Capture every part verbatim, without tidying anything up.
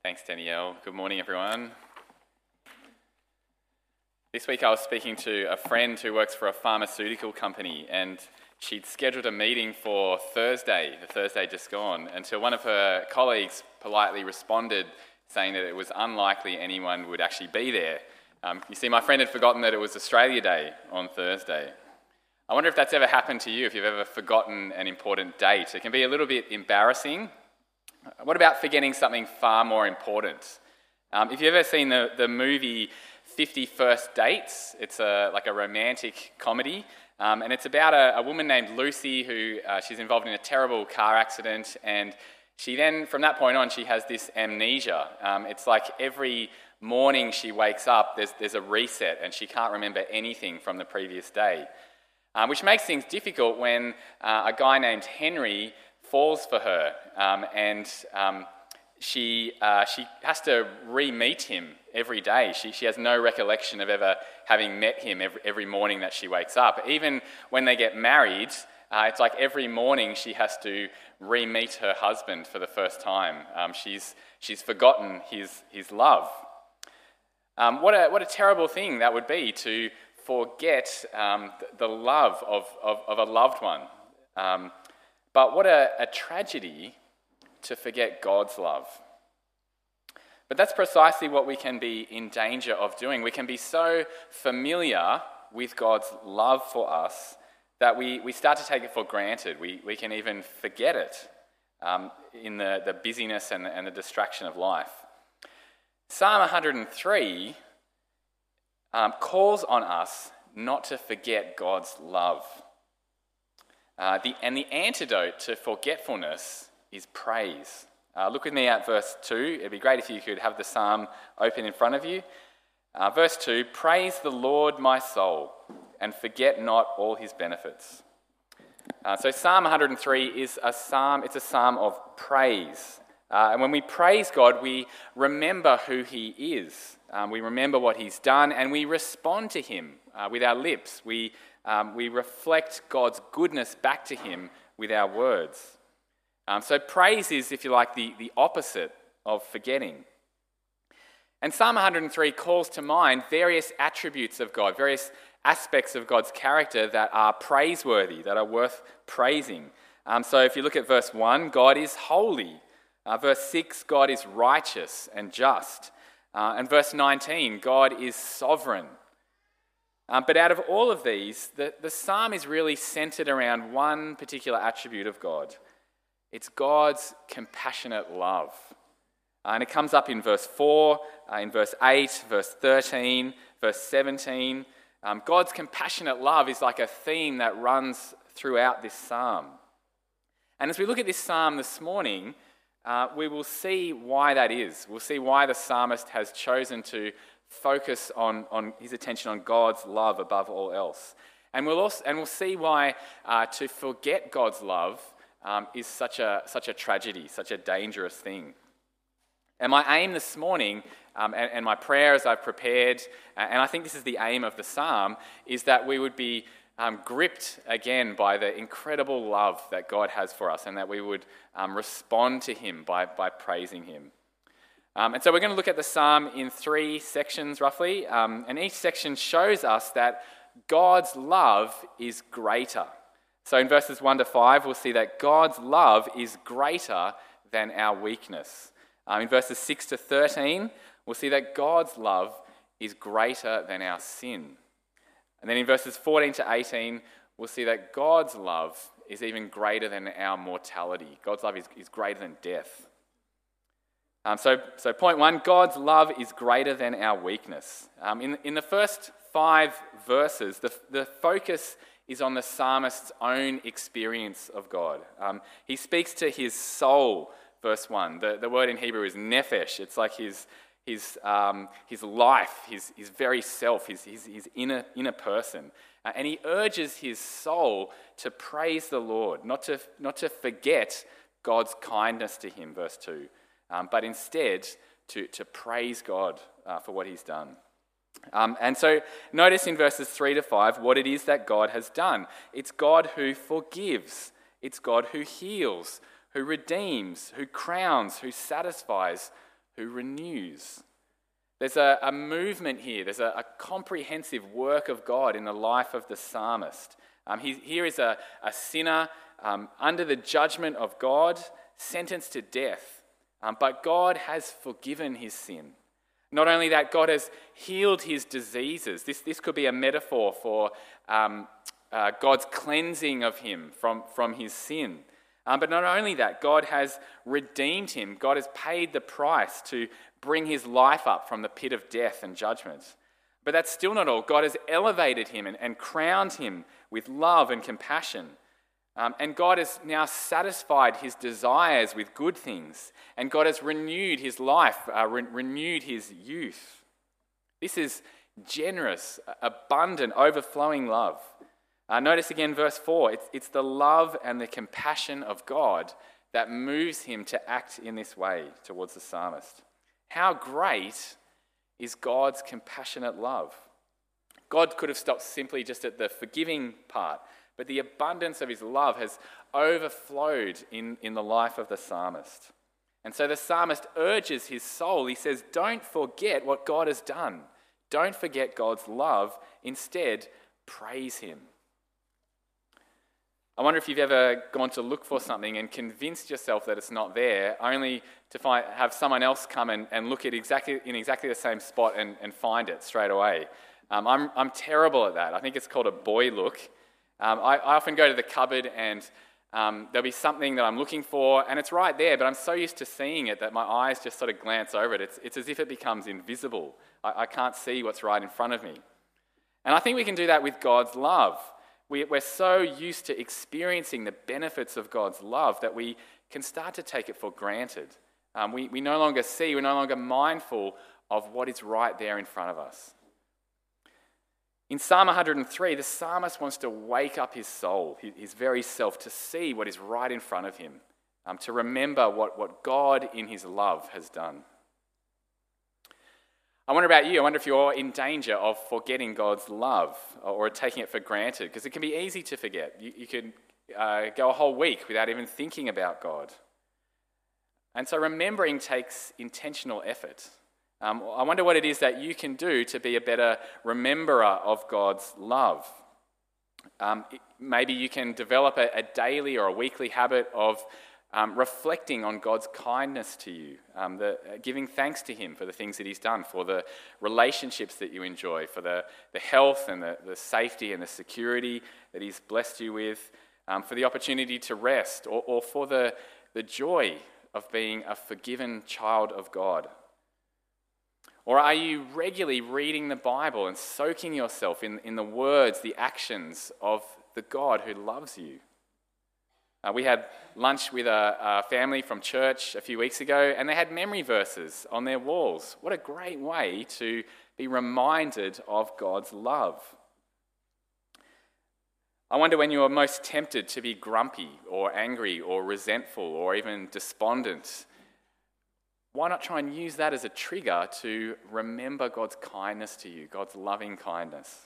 Thanks, Danielle. Good morning, everyone. This week I was speaking to a friend who works for a pharmaceutical company, and she'd scheduled a meeting for Thursday, the Thursday just gone, until one of her colleagues politely responded saying that it was unlikely anyone would actually be there. Um, you see, my friend had forgotten that it was Australia Day on Thursday. I wonder if that's ever happened to you, if you've ever forgotten an important date. It can be a little bit embarrassing. What about forgetting something far more important? Um, if you've ever seen the, the movie fifty First Dates, it's a, like a romantic comedy, um, and it's about a, a woman named Lucy who uh, she's involved in a terrible car accident, and she then, from that point on, she has this amnesia. Um, it's like every morning she wakes up, there's, there's a reset, and she can't remember anything from the previous day, um, which makes things difficult when uh, a guy named Henry falls for her, um, and um, she uh, she has to re-meet him every day. She she has no recollection of ever having met him every, every morning that she wakes up. Even when they get married, uh, it's like every morning she has to re-meet her husband for the first time. Um, she's she's forgotten his his love. Um, what a what a terrible thing that would be, to forget um, the love of, of of a loved one. Um, But what a, a tragedy to forget God's love. But that's precisely what we can be in danger of doing. We can be so familiar with God's love for us that we, we start to take it for granted. We, we can even forget it um, in the, the busyness and, and the distraction of life. Psalm one hundred three um, calls on us not to forget God's love. Uh, the, and the antidote to forgetfulness is praise. Uh, look with me at verse two. It'd be great if you could have the psalm open in front of you. Uh, verse two, praise the Lord, my soul, and forget not all his benefits. Uh, so Psalm one hundred three is a psalm, it's a psalm of praise. Uh, and when we praise God, we remember who he is. Um, we remember what he's done, and we respond to him uh, with our lips. We Um, we reflect God's goodness back to him with our words. Um, so praise is, if you like, the, the opposite of forgetting. And Psalm one hundred three calls to mind various attributes of God, various aspects of God's character that are praiseworthy, that are worth praising. Um, so if you look at verse one, God is holy. Uh, verse six, God is righteous and just. Uh, and verse nineteen, God is sovereign. Um, but out of all of these, the, the psalm is really centered around one particular attribute of God. It's God's compassionate love. Uh, and it comes up in verse four, uh, in verse eight, verse thirteen, verse seventeen. Um, God's compassionate love is like a theme that runs throughout this psalm. And as we look at this psalm this morning, uh, we will see why that is. We'll see why the psalmist has chosen to focus on, on his attention on God's love above all else. And we'll also and we'll see why uh, to forget God's love um, is such a such a tragedy, such a dangerous thing. And my aim this morning, um, and, and my prayer as I've prepared, and I think this is the aim of the psalm, is that we would be um, gripped again by the incredible love that God has for us, and that we would um, respond to him by by praising him. Um, and so we're going to look at the psalm in three sections roughly, um, and each section shows us that God's love is greater. So in verses one to five, we'll see that God's love is greater than our weakness. Um, in verses six to thirteen, we'll see that God's love is greater than our sin. And then in verses fourteen to eighteen, we'll see that God's love is even greater than our mortality. God's love is, is greater than death. Um, so, so point one, God's love is greater than our weakness. Um, in, in the first five verses, the, the focus is on the psalmist's own experience of God. Um, he speaks to his soul, verse one. The, the word in Hebrew is nephesh. It's like his his um, his life, his his very self, his his, his inner inner person. Uh, and he urges his soul to praise the Lord, not to not to forget God's kindness to him, verse two. Um, but instead to, to praise God uh, for what he's done. Um, and so notice in verses three to five what it is that God has done. It's God who forgives. It's God who heals, who redeems, who crowns, who satisfies, who renews. There's a, a movement here. There's a, a comprehensive work of God in the life of the psalmist. Um, he, here is a, a sinner um, under the judgment of God, sentenced to death. Um, but God has forgiven his sin. Not only that, God has healed his diseases. This, this could be a metaphor for um, uh, God's cleansing of him from, from his sin. Um, but not only that, God has redeemed him. God has paid the price to bring his life up from the pit of death and judgment. But that's still not all. God has elevated him and, and crowned him with love and compassion. Um, and God has now satisfied his desires with good things. And God has renewed his life, uh, re- renewed his youth. This is generous, abundant, overflowing love. Uh, notice again verse four. It's, it's the love and the compassion of God that moves him to act in this way towards the psalmist. How great is God's compassionate love? God could have stopped simply just at the forgiving part, but the abundance of his love has overflowed in, in the life of the psalmist. And so the psalmist urges his soul. He says, don't forget what God has done. Don't forget God's love. Instead, praise him. I wonder if you've ever gone to look for something and convinced yourself that it's not there, only to find, have someone else come and, and look at exactly in exactly the same spot and, and find it straight away. Um, I'm, I'm terrible at that. I think it's called a boy look. Um, I, I often go to the cupboard and um, there'll be something that I'm looking for and it's right there, but I'm so used to seeing it that my eyes just sort of glance over it. It's, it's as if it becomes invisible. I, I can't see what's right in front of me. And I think we can do that with God's love. We, we're so used to experiencing the benefits of God's love that we can start to take it for granted. Um, we, we no longer see, we're no longer mindful of what is right there in front of us. In Psalm one hundred and three, the psalmist wants to wake up his soul, his very self, to see what is right in front of him, um, to remember what, what God in his love has done. I wonder about you. I wonder if you're in danger of forgetting God's love or taking it for granted, because it can be easy to forget. You, you could uh, go a whole week without even thinking about God. And so remembering takes intentional effort. Um, I wonder what it is that you can do to be a better rememberer of God's love. Um, it, maybe you can develop a, a daily or a weekly habit of um, reflecting on God's kindness to you, um, the, uh, giving thanks to him for the things that he's done, for the relationships that you enjoy, for the, the health and the, the safety and the security that he's blessed you with, um, for the opportunity to rest, or, or for the, the joy of being a forgiven child of God. Or are you regularly reading the Bible and soaking yourself in, in the words, the actions of the God who loves you? Uh, we had lunch with a, a family from church a few weeks ago, and they had memory verses on their walls. What a great way to be reminded of God's love. I wonder when you are most tempted to be grumpy or angry or resentful or even despondent. Why not try and use that as a trigger to remember God's kindness to you, God's loving kindness?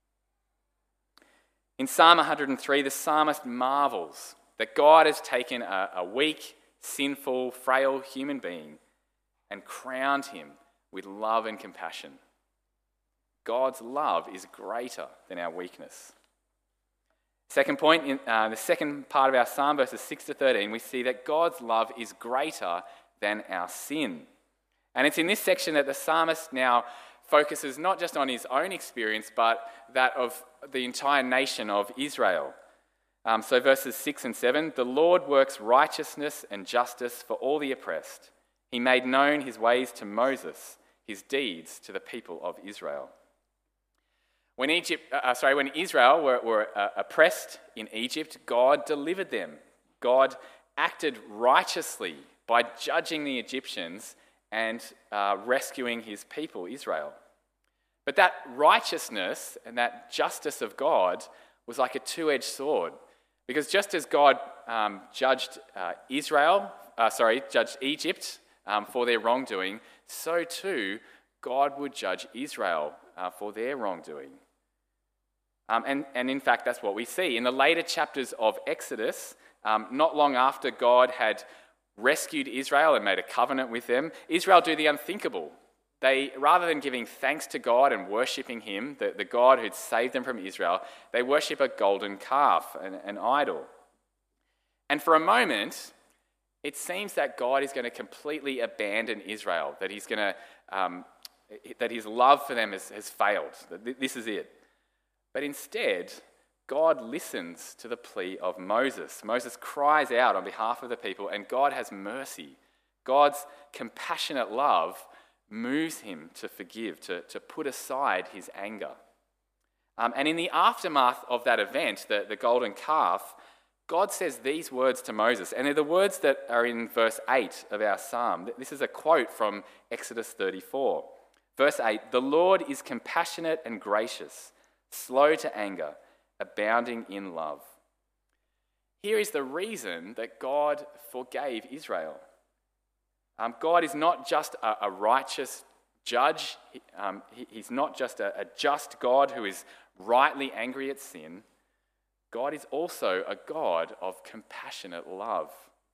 In Psalm one hundred and three, the psalmist marvels that God has taken a, a weak, sinful, frail human being and crowned him with love and compassion. God's love is greater than our weakness. Second point, in uh, the second part of our psalm, verses six to thirteen, we see that God's love is greater than our sin. And it's in this section that the psalmist now focuses not just on his own experience, but that of the entire nation of Israel. Um, so verses six and seven, the Lord works righteousness and justice for all the oppressed. He made known his ways to Moses, his deeds to the people of Israel. When Egypt, uh, sorry, when Israel were, were uh, oppressed in Egypt, God delivered them. God acted righteously by judging the Egyptians and uh, rescuing his people, Israel. But that righteousness and that justice of God was like a two-edged sword, because just as God um, judged uh, Israel, uh, sorry, judged Egypt um, for their wrongdoing, so too God would judge Israel uh, for their wrongdoing. Um, and, and in fact, that's what we see. In the later chapters of Exodus, um, not long after God had rescued Israel and made a covenant with them. Israel do the unthinkable. They, rather than giving thanks to God and worshipping him, the, the God who'd saved them from Israel, they worship a golden calf, an, an idol. And for a moment, it seems that God is going to completely abandon Israel, that he's going to, um, that his love for them has, has failed, that this is it. But instead, God listens to the plea of Moses. Moses cries out on behalf of the people, and God has mercy. God's compassionate love moves him to forgive, to, to put aside his anger. Um, and in the aftermath of that event, the, the golden calf, God says these words to Moses, and they're the words that are in verse eight of our psalm. This is a quote from Exodus thirty-four. Verse eight, "The Lord is compassionate and gracious, slow to anger, abounding in love." Here is the reason that God forgave Israel. Um, God is not just a, a righteous judge. He, um, he, he's not just a, a just God who is rightly angry at sin. God is also a God of compassionate love.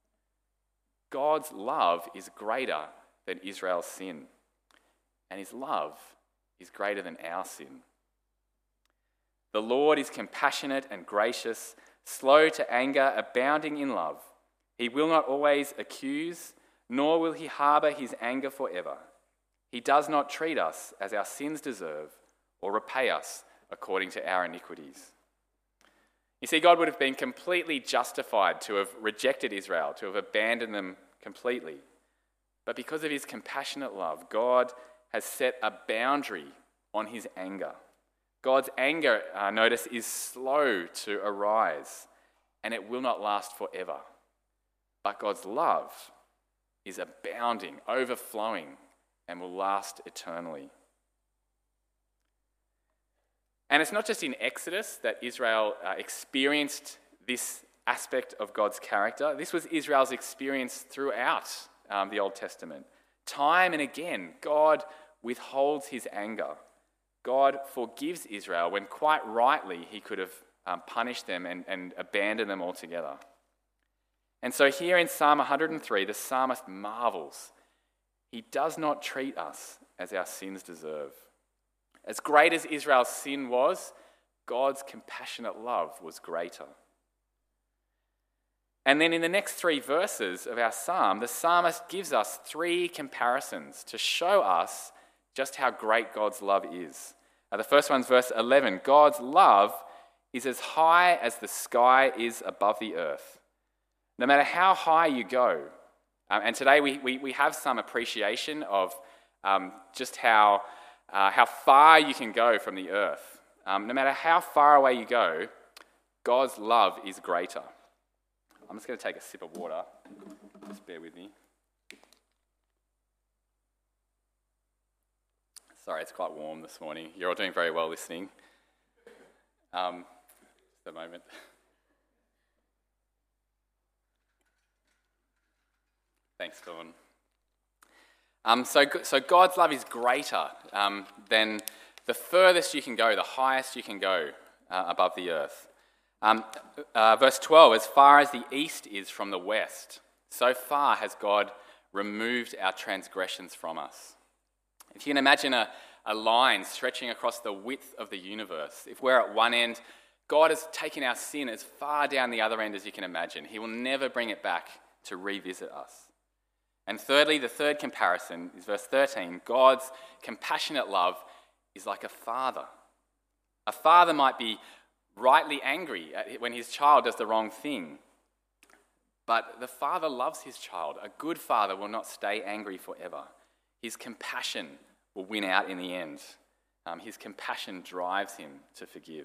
God's love is greater than Israel's sin, and his love is greater than our sin. The Lord is compassionate and gracious, slow to anger, abounding in love. He will not always accuse, nor will he harbour his anger forever. He does not treat us as our sins deserve, or repay us according to our iniquities. You see, God would have been completely justified to have rejected Israel, to have abandoned them completely. But because of his compassionate love, God has set a boundary on his anger. God's anger, uh, notice, is slow to arise, and it will not last forever. But God's love is abounding, overflowing, and will last eternally. And it's not just in Exodus that Israel uh, experienced this aspect of God's character. This was Israel's experience throughout um, the Old Testament. Time and again, God withholds his anger. God forgives Israel when quite rightly he could have um, punished them and, and abandoned them altogether. And so here in Psalm one hundred three, the psalmist marvels. He does not treat us as our sins deserve. As great as Israel's sin was, God's compassionate love was greater. And then in the next three verses of our psalm, the psalmist gives us three comparisons to show us just how great God's love is. Uh, the first one's verse eleven. God's love is as high as the sky is above the earth. No matter how high you go, um, and today we, we, we have some appreciation of um, just how, uh, how far you can go from the earth. Um, no matter how far away you go, God's love is greater. I'm just going to take a sip of water. Just bear with me. Sorry, it's quite warm this morning. You're all doing very well listening. Um, just a moment. Thanks, Dawn. Um, so, so God's love is greater um, than the furthest you can go, the highest you can go uh, above the earth. Um, uh, verse twelve, as far as the east is from the west, so far has God removed our transgressions from us. If you can imagine a, a line stretching across the width of the universe, if we're at one end, God has taken our sin as far down the other end as you can imagine. He will never bring it back to revisit us. And thirdly, the third comparison is verse thirteen. God's compassionate love is like a father. A father might be rightly angry when his child does the wrong thing. But the father loves his child. A good father will not stay angry forever. His compassion will win out in the end. Um, his compassion drives him to forgive.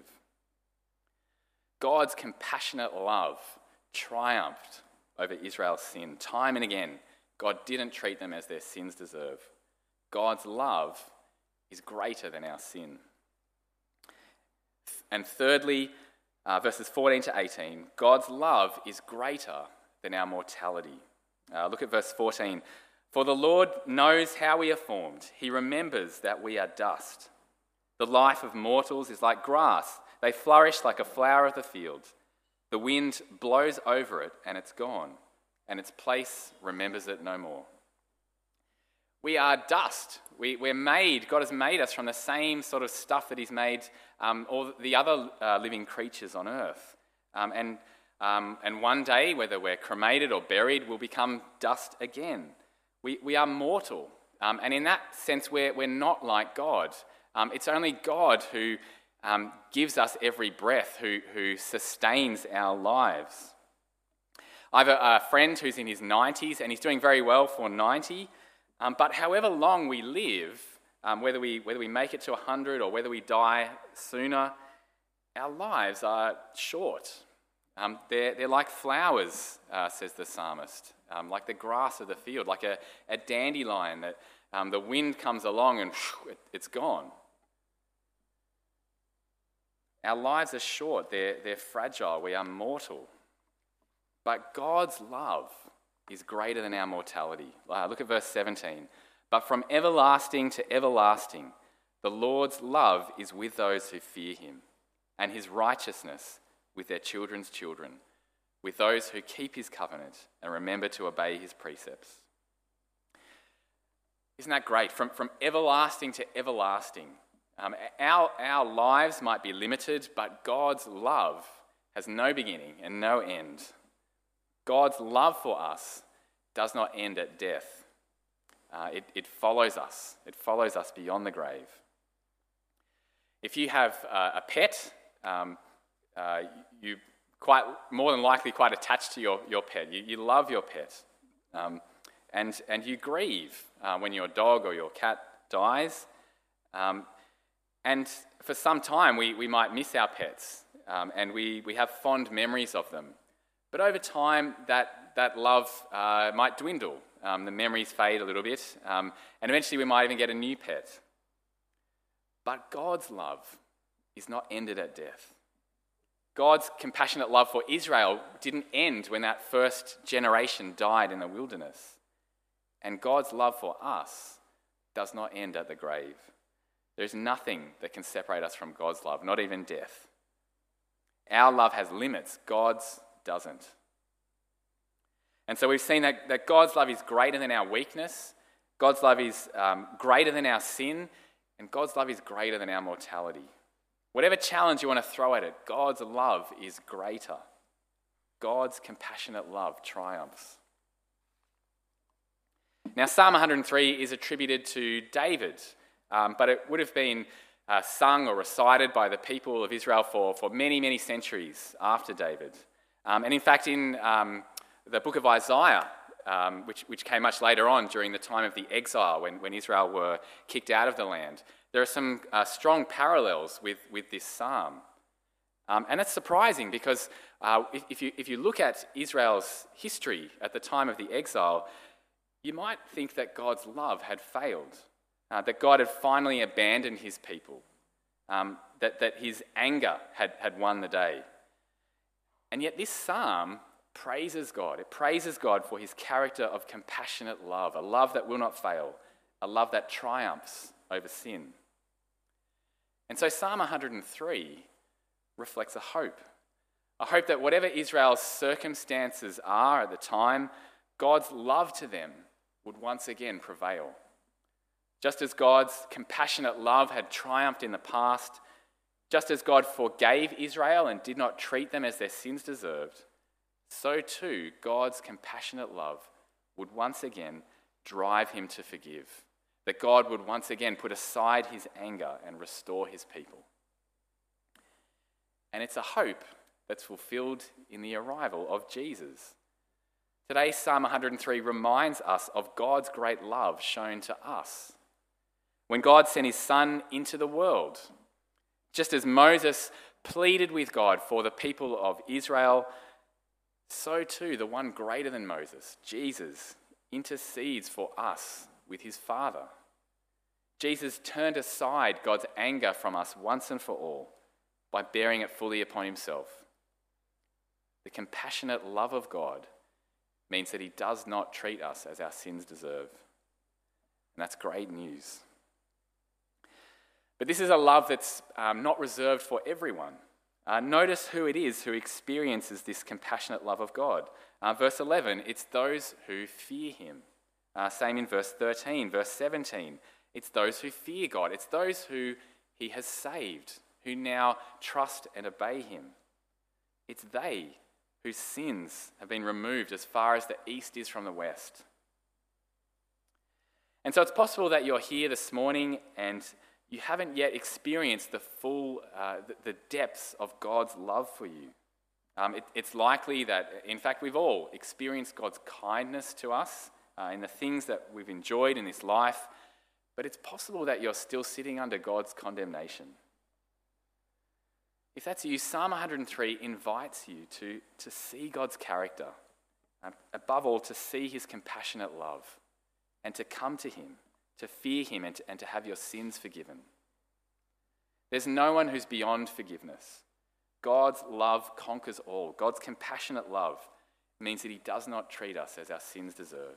God's compassionate love triumphed over Israel's sin. Time and again, God didn't treat them as their sins deserve. God's love is greater than our sin. And thirdly, uh, verses fourteen to eighteen, God's love is greater than our mortality. Uh, look at verse fourteen. For the Lord knows how we are formed. He remembers that we are dust. The life of mortals is like grass. They flourish like a flower of the field. The wind blows over it and it's gone, and its place remembers it no more. We are dust. We, we're made, God has made us from the same sort of stuff that he's made um, all the other uh, living creatures on earth. Um, and, um, and one day, whether we're cremated or buried, we'll become dust again. We, we are mortal. Um, and in that sense, we're, we're not like God. Um, it's only God who um, gives us every breath, who, who sustains our lives. I have a, a friend who's in his nineties, and he's doing very well for ninety. Um, but however long we live, um, whether we whether we make it to one hundred or whether we die sooner, our lives are short. Um, they're, they're like flowers, uh, says the psalmist, um, like the grass of the field, like a, a dandelion that um, the wind comes along and whew, it, it's gone. Our lives are short, they're, they're fragile, we are mortal. But God's love is greater than our mortality. Uh, look at verse seventeen. But from everlasting to everlasting, the Lord's love is with those who fear him, and his righteousness with their children's children, with those who keep his covenant and remember to obey his precepts. Isn't that great? From, from everlasting to everlasting. Um, our, our lives might be limited, but God's love has no beginning and no end. God's love for us does not end at death. Uh, it, it follows us. It follows us beyond the grave. If you have uh, a pet, um, uh, you quite more than likely quite attached to your, your pet. You, you love your pet. Um, and, and you grieve uh, when your dog or your cat dies. Um, and for some time we, we might miss our pets um, and we, we have fond memories of them. But over time, that, that love uh, might dwindle. Um, the memories fade a little bit, um, and eventually we might even get a new pet. But God's love is not ended at death. God's compassionate love for Israel didn't end when that first generation died in the wilderness. And God's love for us does not end at the grave. There's nothing that can separate us from God's love, not even death. Our love has limits. God's doesn't. And so we've seen that, that God's love is greater than our weakness, God's love is um, greater than our sin, and God's love is greater than our mortality. Whatever challenge you want to throw at it, God's love is greater. God's compassionate love triumphs. Now, Psalm one hundred three is attributed to David, um, but it would have been uh, sung or recited by the people of Israel for, for many, many centuries after David. Um, and in fact, in um, the book of Isaiah, um, which, which came much later on during the time of the exile when, when Israel were kicked out of the land, there are some uh, strong parallels with, with this psalm. Um, and that's surprising because uh, if, if, you, if you look at Israel's history at the time of the exile, you might think that God's love had failed, uh, that God had finally abandoned his people, um, that, that his anger had, had won the day. And yet this psalm praises God. It praises God for his character of compassionate love, a love that will not fail, a love that triumphs over sin. And so Psalm one hundred three reflects a hope, a hope that whatever Israel's circumstances are at the time, God's love to them would once again prevail. Just as God's compassionate love had triumphed in the past, just as God forgave Israel and did not treat them as their sins deserved, so too God's compassionate love would once again drive him to forgive, that God would once again put aside his anger and restore his people. And it's a hope that's fulfilled in the arrival of Jesus. Today, Psalm one hundred three reminds us of God's great love shown to us. When God sent his Son into the world, just as Moses pleaded with God for the people of Israel, so too the one greater than Moses, Jesus, intercedes for us with his Father. Jesus turned aside God's anger from us once and for all by bearing it fully upon himself. The compassionate love of God means that he does not treat us as our sins deserve. And that's great news. But this is a love that's um, not reserved for everyone. Uh, notice who it is who experiences this compassionate love of God. Uh, verse eleven, it's those who fear him. Uh, same in verse thirteen, verse seventeen. It's those who fear God. It's those who he has saved, who now trust and obey him. It's they whose sins have been removed as far as the east is from the west. And so it's possible that you're here this morning and you haven't yet experienced the full, uh, the, the depths of God's love for you. Um, it, it's likely that, in fact, we've all experienced God's kindness to us uh, in the things that we've enjoyed in this life, but it's possible that you're still sitting under God's condemnation. If that's you, Psalm one hundred three invites you to, to see God's character, um, above all, to see his compassionate love, and to come to him, to fear him, and to, and to have your sins forgiven. There's no one who's beyond forgiveness. God's love conquers all. God's compassionate love means that he does not treat us as our sins deserve.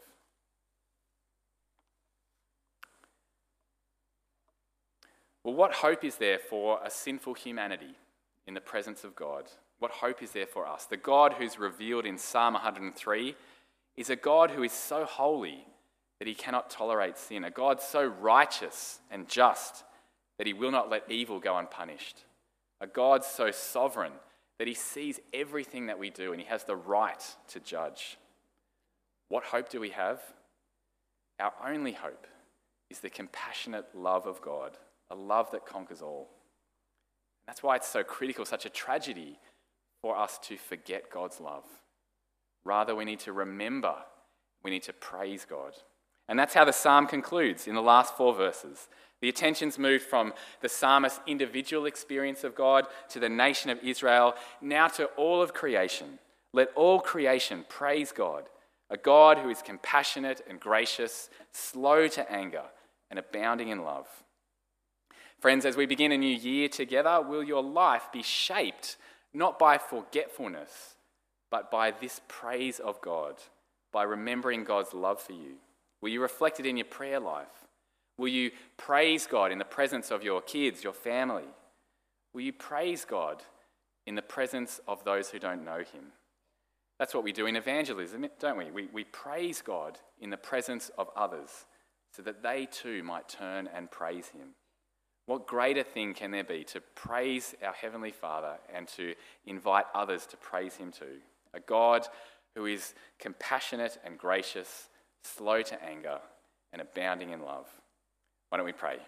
Well, what hope is there for a sinful humanity in the presence of God? What hope is there for us? The God who's revealed in Psalm one hundred three is a God who is so holy that he cannot tolerate sin, a God so righteous and just that he will not let evil go unpunished, a God so sovereign that he sees everything that we do and he has the right to judge. What hope do we have? Our only hope is the compassionate love of God, a love that conquers all. That's why it's so critical, such a tragedy for us to forget God's love. Rather, we need to remember, we need to praise God. And that's how the psalm concludes in the last four verses. The attention's moved from the psalmist's individual experience of God to the nation of Israel, now to all of creation. Let all creation praise God, a God who is compassionate and gracious, slow to anger, and abounding in love. Friends, as we begin a new year together, will your life be shaped not by forgetfulness, but by this praise of God, by remembering God's love for you? Will you reflect it in your prayer life? Will you praise God in the presence of your kids, your family? Will you praise God in the presence of those who don't know him? That's what we do in evangelism, don't we? We, we praise God in the presence of others so that they too might turn and praise him. What greater thing can there be to praise our Heavenly Father and to invite others to praise him too? A God who is compassionate and gracious, slow to anger, and abounding in love. Why don't we pray?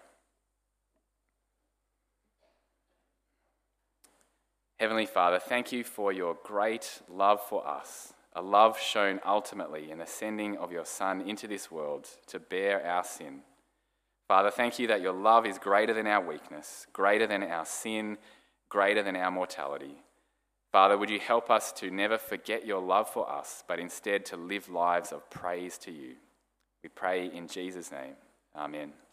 Heavenly Father, thank you for your great love for us, a love shown ultimately in the sending of your Son into this world to bear our sin. Father, thank you that your love is greater than our weakness, greater than our sin, greater than our mortality. Father, would you help us to never forget your love for us, but instead to live lives of praise to you. We pray in Jesus' name. Amen.